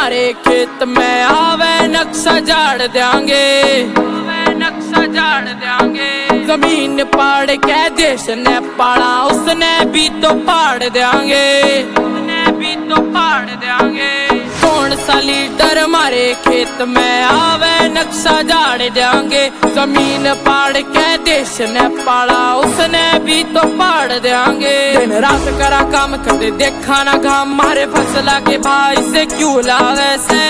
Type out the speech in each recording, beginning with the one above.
हमारे खेत में आवे नक्शा झाड़ देंगे, नक्शा झाड़ देंगे। जमीन पाड़ के देश ने पाड़ा, उसने भी तो पाड़ देंगे, उसने भी तो पाड़ देंगे। कौन सा लीडर हमारे खेत में आवे नक्शा झाड़ देंगे। जमीन पाड़ के देश ने पाड़ा, उसने भी तो पाड़ देंगे। दिन रात करा काम करते देखा ना घाम, मारे फसला के भाई से क्यों लावे से।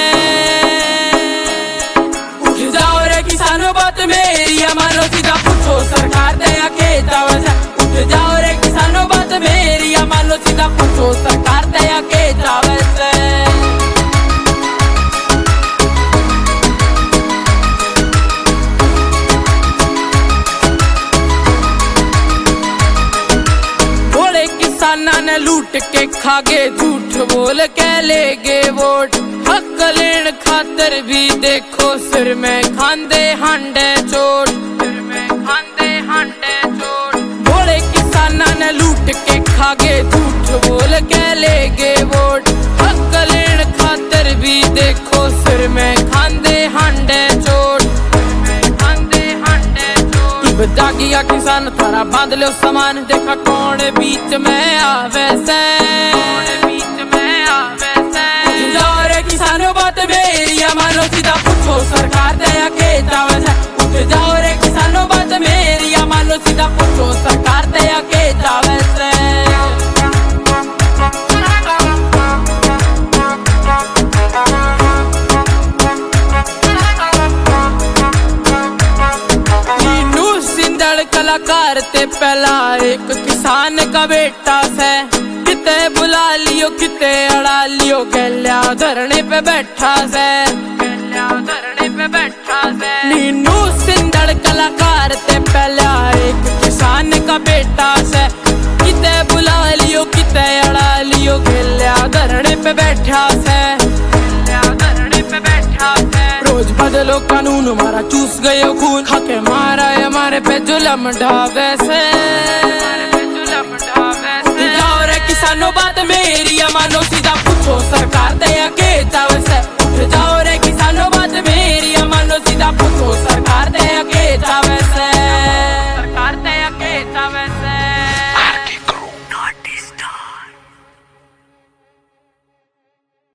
उठ जाओ रे किसानों बात मेरी मानो, सीधा पूछो सरकार दया के जावे से। उठ जाओ रे किसानों बात मेरी मानो, सीधा पूछो सरकार दया के जावे से। किसाना ने लूट के खागे, झूठ बोल के लेगे वोट। हक लेन खातर भी देखो सिर में खांदे हांडे चोट, सिर में खांदे हांडे चोट। बोले किसाना ने लूट के खागे, झूठ बोल के लेगे वोट। हक लेन खातर भी देखो सिर में खांदे हांडे चोट, सिर में खांदे हांडे चोट। जागिया किसान थारा बांध लो सामान, देखा कौन बीच में आवे से, बीच में आवे से। जाओ रे किसानों बात मेरी मानो, सीधा पूछो सरकार दया के जावे से। उठ जाओ रे किसानों बात मेरी मानो, सीधा पूछो सरकार दया के जावे से। कलाकार ते पहला एक किसान का बेटा से। किते बुला लियो किते अड़ा लियो, गैल्या धरने पे बैठा से, गैल्या धरने पे बैठा से। नीनू सिंधड़ कलाकार ते पहला एक किसान का बेटा से। किते बुला लियो किते अड़ा लियो, गैल्या धरने पे बैठा से, गैल्या धरने पे बैठा से। रोज बदलो कानून हमारा चूस गए खून, खाके मारा है हमारे पे जुल्म ढावे से, जुल्म ढावे से। जाओ रे किसानों बात मेरी मानो, सीधा पूछो सरकार दया के